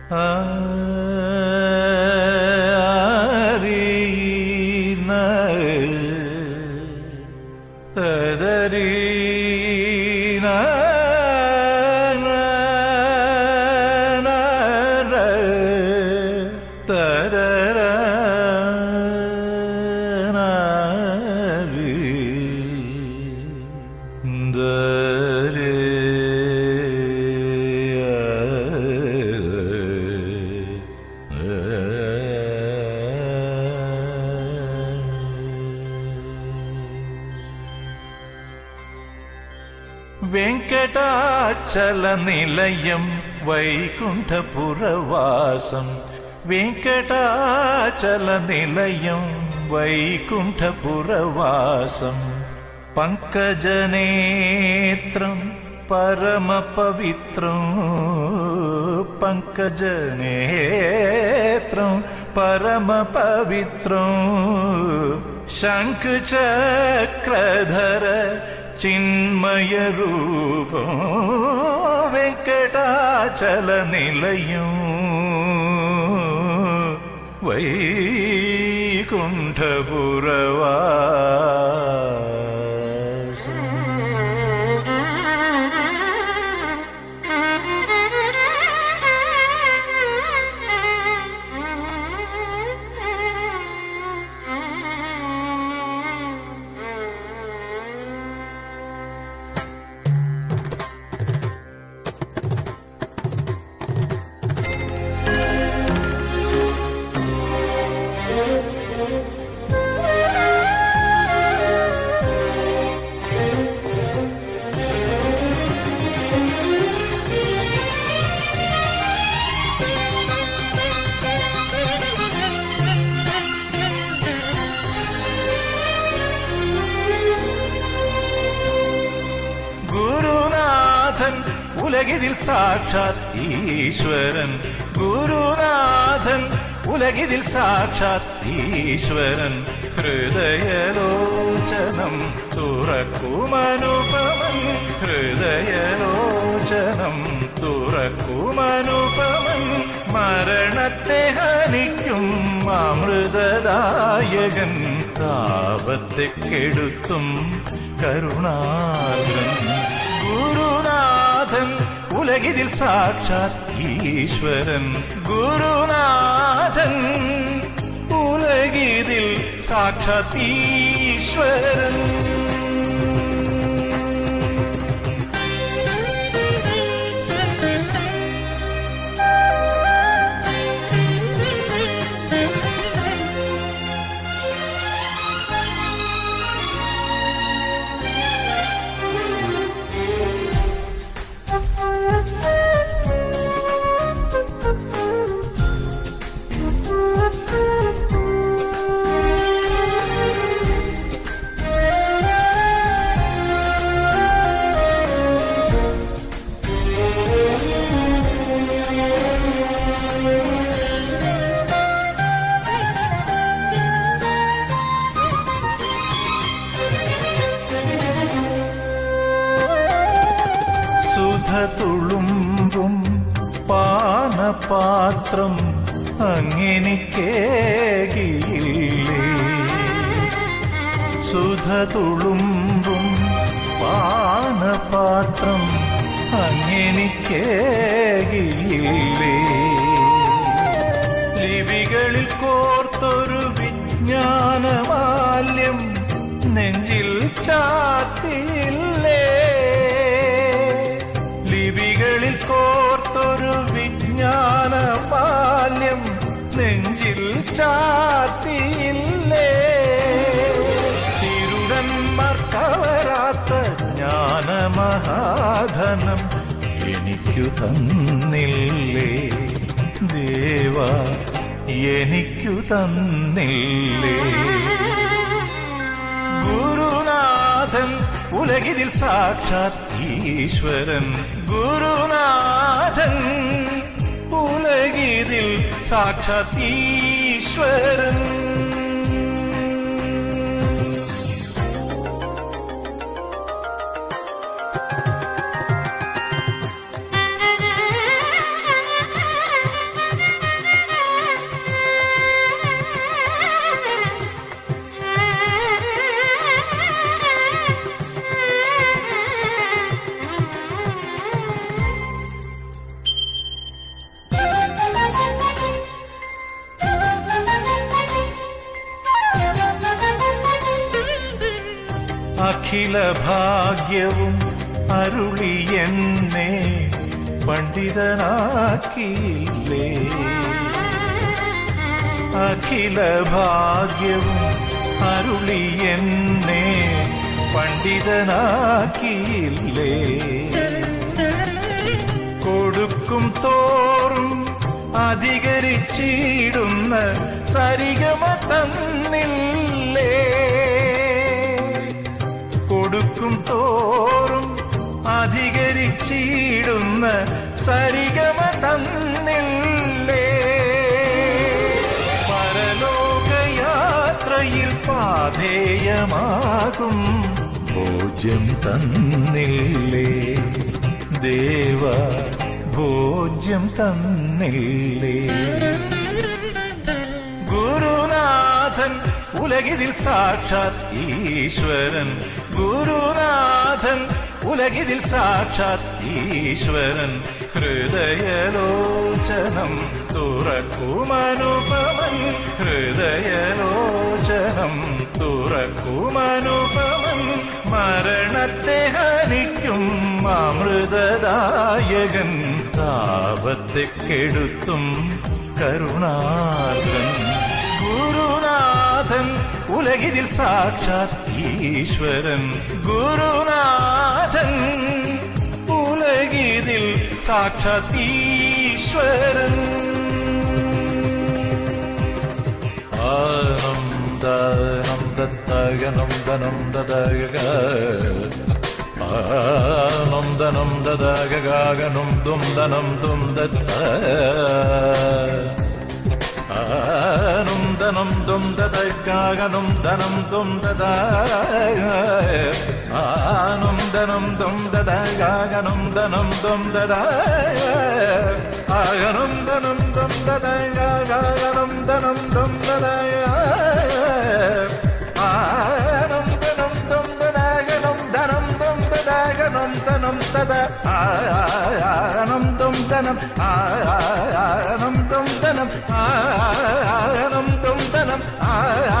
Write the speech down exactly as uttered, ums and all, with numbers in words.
വെങ്കടാചലനിലയം വൈകുണ്ഠപുരവാസം വെങ്കടാചലനിലയം വൈകുണ്ഠപുരവാസം പങ്കജനേത്രം പരമപവിത്രം പങ്കജനേത്രം പരമപവിത്രം ശംഖചക്രധര ചിന്മയരൂപം വെങ്കടാചലനിലയം വൈകുണ്ഠപുരവാസം. ഉലകിതിൽ സാക്ഷാത് ഈശ്വരൻ ഗുരുനാഥൻ ഉലകിതിൽ സാക്ഷാത് ഈശ്വരൻ ഹൃദയലോചനം തുറക്കുമനുപമൻ ഹൃദയലോചനം തുറക്കുമനുപമൻ മരണത്തെ ഹനിക്കും അമൃതദായകൻ താപത്തെ കെടുത്തും കരുണാർദ്രൻ ഗുരുനാഥൻ ഉലകിതിൽ സാക്ഷാത് ഈശ്വരൻ ഗുരുനാഥൻ ഉലകിതിൽ സാക്ഷാത് ഈശ്വരൻ. തുളുമ്പും പാനപാത്രം അങ്ങെനിക്കേകിയില്ലേ സുധ തുളുമ്പും പാനപാത്രം അങ്ങെനിക്കേകിയില്ലേ ലിപികളിൽ കോർത്തൊരു വിജ്ഞാനമാല്യം നെഞ്ചിൽ ചാർത്തിയില്ലേ ലിപികളിൽ കോർത്തൊരു വിജ്ഞാനമാല്യം നെഞ്ചിൽ ചാർത്തിയില്ലേ തിരുടന്മാർ കവരാത്ത ജ്ഞാനമഹാധനം എനിക്കു തന്നില്ലേ ദേവാ എനിക്കു തന്നില്ലേ ഗുരുനാഥൻ ഉലകിതിൽ സാക്ഷാത് ഈശ്വരൻ ഗുരുനാഥൻ ഉലകിതിൽ സാക്ഷാത് ഈശ്വരൻ. അഖില ഭാഗ്യവും അരുളി എന്നെ പണ്ഡിതനാക്കിയില്ലേ. അഖില ഭാഗ്യവും അരുളി എന്നെ പണ്ഡിതനാക്കിയില്ലേ. കൊടുക്കും തോറും അധികരിച്ചിടുന്ന സരിഗമ തന്നില്ലേ. കൊടുക്കും തോറും അധികരിച്ചിടുന്ന സരിഗമ തന്നില്ലേ. പരലോകയാത്രയിൽ പാധേയമാകും ഭോജ്യം തന്നില്ലേ. ദേവ ഭോജ്യം തന്നില്ലേ. ഗുരുനാഥൻ ഉലകിതിൽ സാക്ഷാത് ഈശ്വരൻ. ഗുരുനാഥൻ ഉലകിതിൽ സാക്ഷാത് ഈശ്വരൻ. ഹൃദയലോചനം തുറക്കുമനുപമൻ. ഹൃദയലോചനം തുറക്കുമനുപമൻ. മരണത്തെ ഹനിക്കും അമൃതദായകൻ. താപത്തെ കെടുത്തും കരുണാർദ്രൻ. ഗുരുനാഥൻ ഉലകിതിൽ സാക്ഷാത് ഈശ്വരൻ. ഗുരുനാഥൻ ഉലകിതിൽ സാക്ഷാത് ഈശ്വരൻ. ആനന്ദനം ദത്തഗനം ധനം ദദഗ. ആനന്ദനം ദദഗഗനം ദും ധനം ദും ദത്ത. ആനന്ദനം ദും ദദഗഗനം ധനം ദും ദദ. ആനന്ദനം ദും ദദഗഗനം ധനം ദും ദദ. ആനന്ദനം ദും ദദഗഗനം ധനം ദും ദദ. ആനന്ദനം ദും ദദഗനം ധനം ദും ദദഗനം ധനം ദദ. ആനന്ദം ധനം ആനന്ദം ധനം ആനന്ദം ധനം ആ